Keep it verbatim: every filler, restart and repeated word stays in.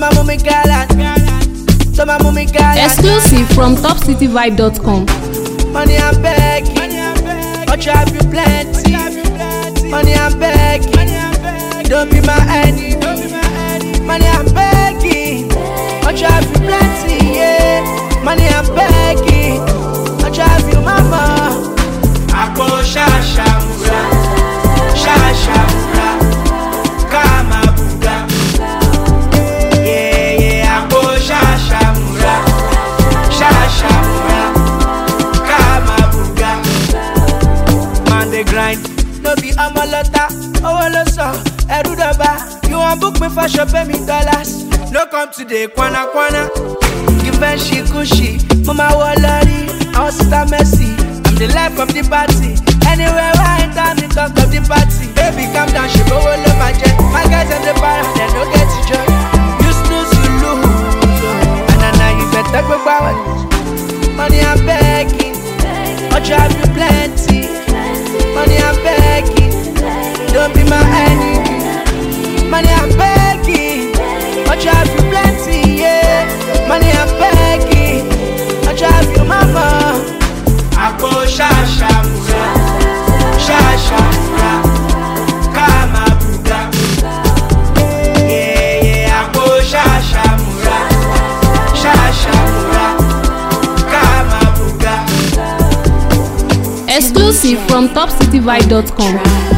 my mommy gallant, so my mommy gallant. Exclusive from top city vibe dot com. Money I'm begging, but you have you plenty. Money I'm begging, don't be my enemy. Money I'm begging, but you have you plenty, yeah. Money I'm begging, but you have you mama. Ako shasha mura, shasha mura, kama buga. Yeah yeah, ako shasha mura, shasha mura, kama buga. Man they grind, no be amalota, owoloso, erudoba. You want book me for shop, pay me dollars. No come today, kwana kwana. Give me she cushy, mama walari, our sister Messi. I'm the life of the party. Anywhere I enter, me talk of the party. Baby, calm down, she go all over my jet. My guys on the bar, they no get to joy. You snooze, you lose. And now you better go back. Money I'm begging, but you have you plenty. Money I'm begging, don't be my enemy. Money I'm begging, but you have you plenty, yeah. Money I'm begging, but you have you mama. Ako shasha mura, shasha mura, kama buga. Yeah yeah, ako shasha mura, shasha mura, kama buga. Exclusive from top city vibe dot com.